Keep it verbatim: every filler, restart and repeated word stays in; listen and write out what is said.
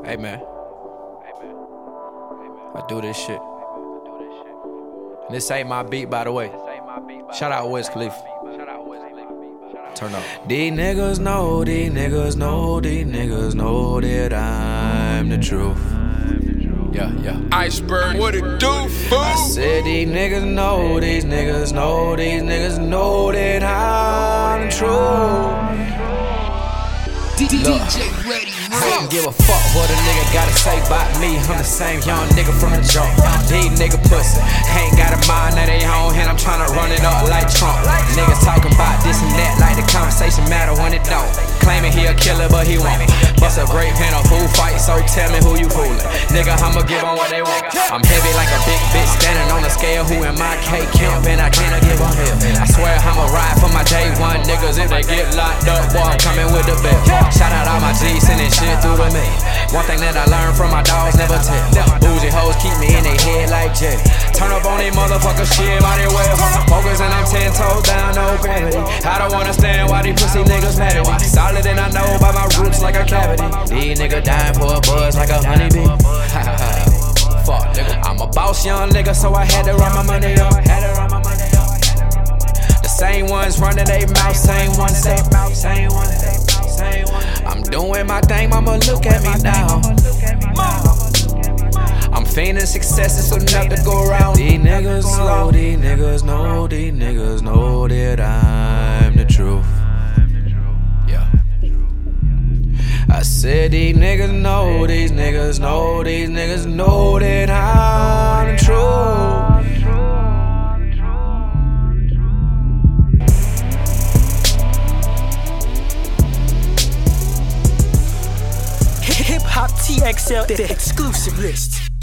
Hey man, I do this shit. And this ain't my beat, by the way. Shout out Wiz Khalifa. Turn up. These niggas know, these niggas know, these niggas know that I'm the truth. Yeah, yeah. Iceberg, what it do, fool? I said these niggas know, these niggas know, these niggas know that I'm the truth. Look, I don't give a fuck what a nigga gotta say about me. I'm the same young nigga from the jump. These nigga pussy ain't got a mind that they own, and I'm tryna run it up like Trump. Niggas talking about this and that like the conversation matter when it don't. Claiming he a killer but he won't. Bust a grape in a fool fight, so tell me who you fooling. Nigga, I'ma give them what they want. I'm heavy like a big bitch standing on the scale. Who in my K camp and I cannot give a hell. I swear I'ma ride for my day one niggas. If they get locked up, boy, I'm coming with the bell. Shout out all my G's sending shit through the mail. One thing that I learned from my dogs, never tell. Bougie hoes keep me in they head like jail. Turn up on these motherfuckers, shit, might as well. Focus and I'm ten toes down, no gravity. I don't understand why these pussy niggas mad at me. Solid and I know by my roots like a cavity. These niggas dying for a buzz like a honeybee. Fuck, nigga. I'm a boss young nigga, so I had to run my money up. The same ones running they mouth, same ones say mouth, same ones. I'm doing my thing, mama, look at me now. I'm feigning success, it's enough to go around. These niggas slow, these niggas know, these niggas know that I'm the truth. Yeah. I said these niggas know, these niggas know, these niggas know that I'm the truth. Hip Hop T X L, the exclusive list.